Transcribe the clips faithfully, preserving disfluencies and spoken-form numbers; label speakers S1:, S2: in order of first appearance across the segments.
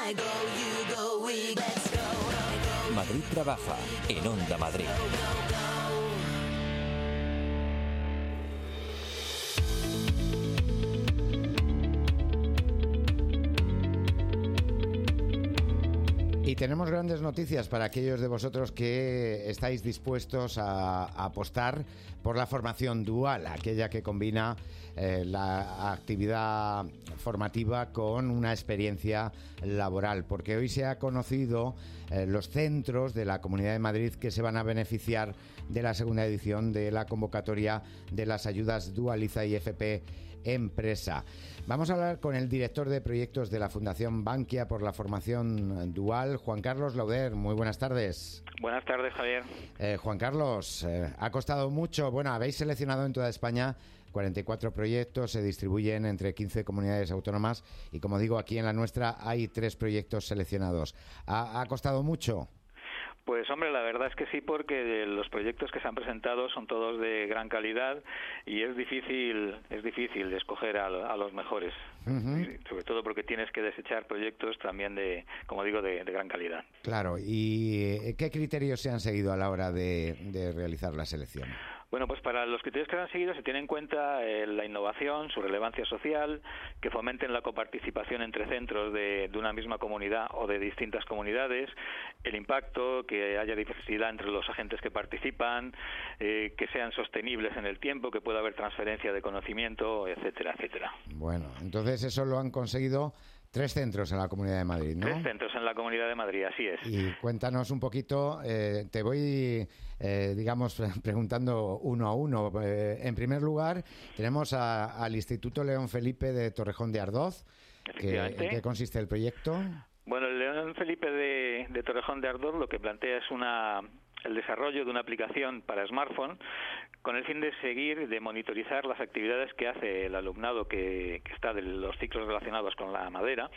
S1: Madrid trabaja en Onda Madrid.
S2: Y tenemos grandes noticias para aquellos de vosotros que estáis dispuestos a, a apostar por la formación dual, aquella que combina eh, la actividad formativa con una experiencia laboral, porque hoy se ha conocido eh, los centros de la Comunidad de Madrid que se van a beneficiar de la segunda edición de la convocatoria de las ayudas Dualiza y F P Empresa. Vamos a hablar con el director de proyectos de la Fundación Bankia por la formación dual, Juan Carlos Lauder. Muy buenas tardes.
S3: Buenas tardes, Javier.
S2: Eh, Juan Carlos, eh, ha costado mucho. Bueno, habéis seleccionado en toda España cuarenta y cuatro proyectos, se distribuyen entre quince comunidades autónomas y, como digo, aquí en la nuestra hay tres proyectos seleccionados. ¿Ha, ha costado mucho?
S3: Pues hombre, la verdad es que sí, porque los proyectos que se han presentado son todos de gran calidad y es difícil es difícil escoger a, a los mejores, uh-huh. Sobre todo porque tienes que desechar proyectos también de, como digo, de, de gran calidad.
S2: Claro, ¿y qué criterios se han seguido a la hora de, de realizar la selección?
S3: Bueno, pues para los criterios que se han seguido se tiene en cuenta eh, la innovación, su relevancia social, que fomenten la coparticipación entre centros de, de una misma comunidad o de distintas comunidades, el impacto, que haya diversidad entre los agentes que participan, eh, que sean sostenibles en el tiempo, que pueda haber transferencia de conocimiento, etcétera, etcétera.
S2: Bueno, entonces eso lo han conseguido tres centros en la Comunidad de Madrid, ¿no?
S3: Tres centros en la Comunidad de Madrid, así es.
S2: Y cuéntanos un poquito, eh, te voy, eh, digamos, preguntando uno a uno. Eh, en primer lugar, tenemos a, al Instituto León Felipe de Torrejón de Ardoz. Que, ¿En qué consiste el proyecto?
S3: Bueno, el León Felipe de, de Torrejón de Ardoz lo que plantea es una el desarrollo de una aplicación para smartphone con el fin de seguir, de monitorizar las actividades que hace el alumnado que, que está de los ciclos relacionados con la madera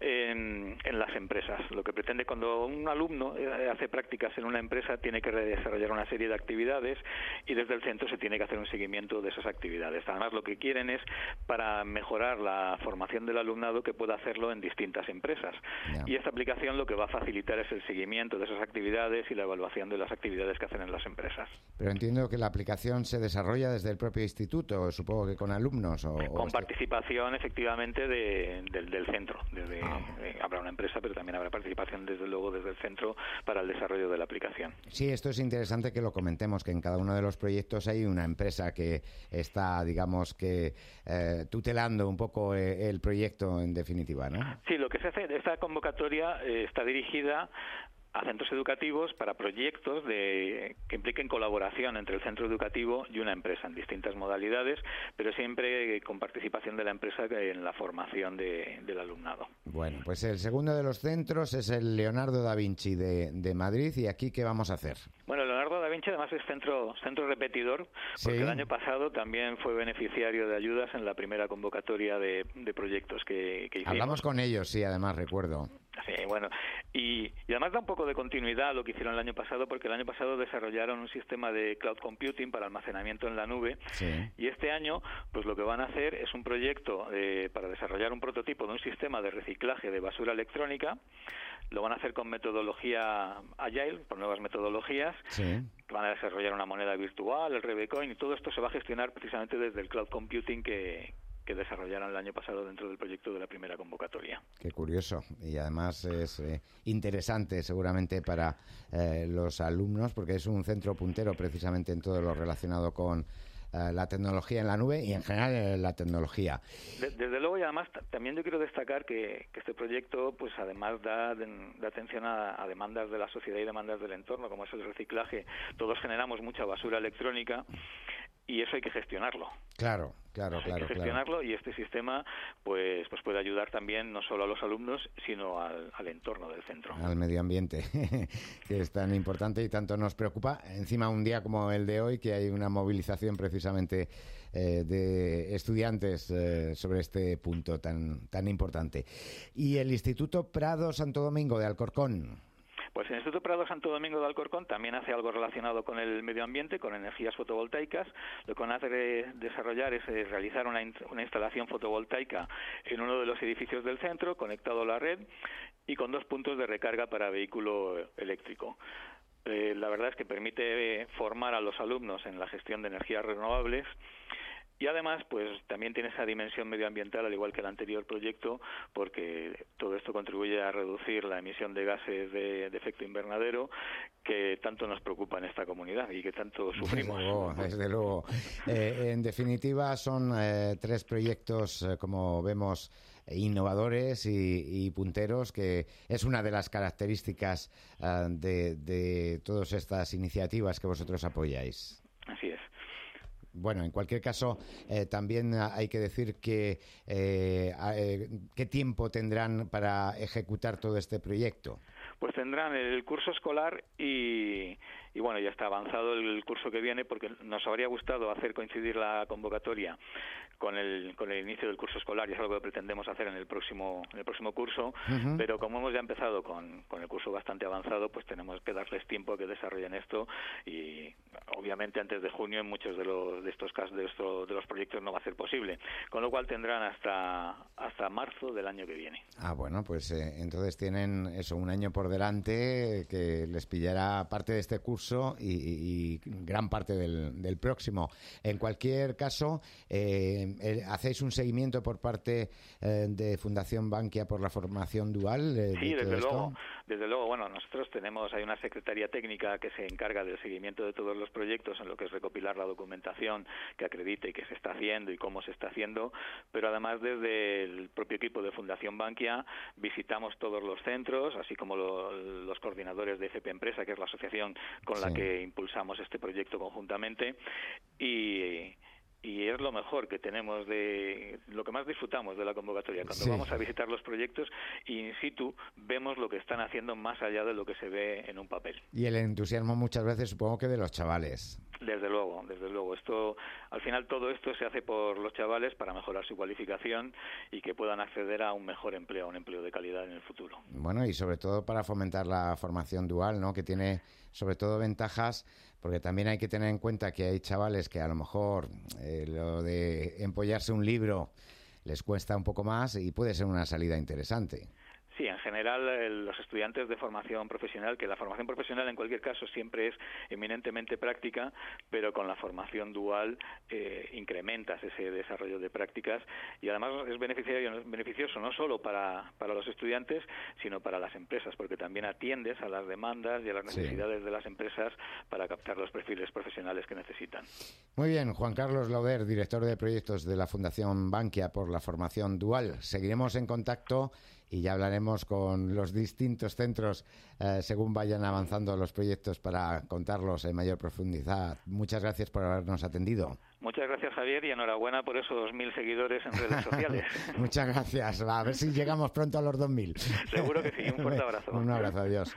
S3: en, en las empresas. Lo que pretende, cuando un alumno hace prácticas en una empresa, tiene que desarrollar una serie de actividades y desde el centro se tiene que hacer un seguimiento de esas actividades. Además, lo que quieren es para mejorar la formación del alumnado que pueda hacerlo en distintas empresas. Yeah. Y esta aplicación lo que va a facilitar es el seguimiento de esas actividades y la evaluación de las actividades que hacen en las empresas.
S2: Pero entiendo que la aplicación se desarrolla desde el propio instituto, supongo que con alumnos. O,
S3: con o participación, este... efectivamente, de, de, del centro. Desde, ah. eh, habrá una empresa, pero también habrá participación, desde luego, desde el centro para el desarrollo de la aplicación.
S2: Sí, esto es interesante que lo comentemos, que en cada uno de los proyectos hay una empresa que está, digamos, que eh, tutelando un poco eh, el proyecto en definitiva, ¿no?
S3: Sí, lo que se hace, esta convocatoria eh, está dirigida a centros educativos para proyectos de, que impliquen colaboración entre el centro educativo y una empresa en distintas modalidades, pero siempre con participación de la empresa en la formación de, del alumnado.
S2: Bueno, pues el segundo de los centros es el Leonardo da Vinci de, de Madrid. ¿Y aquí qué vamos a hacer?
S3: Bueno, Leonardo da Vinci además es centro, centro repetidor, porque ¿sí? El año pasado también fue beneficiario de ayudas en la primera convocatoria de, de proyectos que, que hicimos.
S2: Hablamos con ellos, sí, además recuerdo.
S3: Sí, bueno, y, y además da un poco de continuidad a lo que hicieron el año pasado, porque el año pasado desarrollaron un sistema de cloud computing para almacenamiento en la nube, sí. Y este año, pues lo que van a hacer es un proyecto eh, para desarrollar un prototipo de un sistema de reciclaje de basura electrónica. Lo van a hacer con metodología Agile, con nuevas metodologías. Sí. Van a desarrollar una moneda virtual, el Rebecoin, y todo esto se va a gestionar precisamente desde el cloud computing que que desarrollaron el año pasado dentro del proyecto de la primera convocatoria.
S2: Qué curioso. Y además es eh, interesante seguramente para eh, los alumnos, porque es un centro puntero precisamente en todo lo relacionado con eh, la tecnología en la nube y en general eh, la tecnología.
S3: De, desde luego, y además t- también yo quiero destacar que, que este proyecto pues además da, de, da atención a, a demandas de la sociedad y demandas del entorno, como es el reciclaje. Todos generamos mucha basura electrónica y eso hay que gestionarlo.
S2: Claro, claro,
S3: hay
S2: claro.
S3: que gestionarlo,
S2: claro.
S3: Y este sistema pues pues puede ayudar también no solo a los alumnos, sino al, al entorno del centro.
S2: Al medio ambiente, que es tan importante y tanto nos preocupa. Encima un día como el de hoy, que hay una movilización precisamente eh, de estudiantes eh, sobre este punto tan, tan importante. Y el Instituto Prado Santo Domingo de Alcorcón.
S3: Pues el Instituto Prado Santo Domingo de Alcorcón también hace algo relacionado con el medio ambiente, con energías fotovoltaicas. Lo que van a hacer es desarrollar es realizar una, una instalación fotovoltaica en uno de los edificios del centro, conectado a la red, y con dos puntos de recarga para vehículo eléctrico. Eh, la verdad es que permite formar a los alumnos en la gestión de energías renovables. Y además, pues también tiene esa dimensión medioambiental, al igual que el anterior proyecto, porque todo esto contribuye a reducir la emisión de gases de, de efecto invernadero que tanto nos preocupa en esta comunidad y que tanto sufrimos.
S2: Desde luego, desde luego. Eh, en definitiva, son eh, tres proyectos, eh, como vemos, innovadores y, y punteros, que es una de las características uh, de, de todas estas iniciativas que vosotros apoyáis.
S3: Así es.
S2: Bueno, en cualquier caso, eh, también hay que decir que eh, eh, ¿qué tiempo tendrán para ejecutar todo este proyecto?
S3: Pues tendrán el curso escolar y, y bueno, ya está avanzado el curso que viene, porque nos habría gustado hacer coincidir la convocatoria con el con el inicio del curso escolar, y es algo que pretendemos hacer en el próximo en el próximo curso, uh-huh. Pero como hemos ya empezado con, con el curso bastante avanzado, pues tenemos que darles tiempo a que desarrollen esto, y obviamente antes de junio en muchos de los de estos casos de, esto, de los proyectos no va a ser posible, con lo cual tendrán hasta hasta marzo del año que viene.
S2: Ah, bueno, pues eh, entonces tienen eso, un año por delante, que les pillará parte de este curso y, y, y gran parte del, del próximo. En cualquier caso, eh, ¿hacéis un seguimiento por parte eh, de Fundación Bankia por la formación dual? Eh,
S3: sí,
S2: de
S3: desde
S2: todo
S3: luego.
S2: Esto?
S3: Desde luego, bueno, nosotros tenemos, hay una secretaría técnica que se encarga del seguimiento de todos los proyectos, en lo que es recopilar la documentación que acredite que se está haciendo y cómo se está haciendo, pero además desde el propio equipo de Fundación Bankia visitamos todos los centros, así como lo, los coordinadores de F P Empresa, que es la asociación con sí. la que impulsamos este proyecto conjuntamente, y... y es lo mejor que tenemos, de lo que más disfrutamos de la convocatoria, cuando sí. vamos a visitar los proyectos y in situ vemos lo que están haciendo más allá de lo que se ve en un papel.
S2: Y el entusiasmo muchas veces supongo que de los chavales.
S3: Desde luego, desde luego. Esto, al final todo esto se hace por los chavales para mejorar su cualificación y que puedan acceder a un mejor empleo, a un empleo de calidad en el futuro.
S2: Bueno, y sobre todo para fomentar la formación dual, ¿no? Que tiene sobre todo ventajas, porque también hay que tener en cuenta que hay chavales que a lo mejor eh, lo de empollarse un libro les cuesta un poco más y puede ser una salida interesante.
S3: Sí, en general eh, los estudiantes de formación profesional, que la formación profesional en cualquier caso siempre es eminentemente práctica, pero con la formación dual eh, incrementas ese desarrollo de prácticas y además es beneficioso, beneficioso no solo para, para los estudiantes, sino para las empresas, porque también atiendes a las demandas y a las necesidades sí. de las empresas para captar los perfiles profesionales que necesitan.
S2: Muy bien, Juan Carlos Lauder, director de proyectos de la Fundación Bankia por la formación dual. Seguiremos en contacto y ya hablaremos con los distintos centros eh, según vayan avanzando los proyectos para contarlos en mayor profundidad. Muchas gracias por habernos atendido.
S3: Muchas gracias, Javier, y enhorabuena por esos mil seguidores en redes sociales.
S2: Muchas gracias. A ver si llegamos pronto a los dos mil.
S3: Seguro que sí. Un fuerte abrazo.
S2: Un abrazo. Adiós.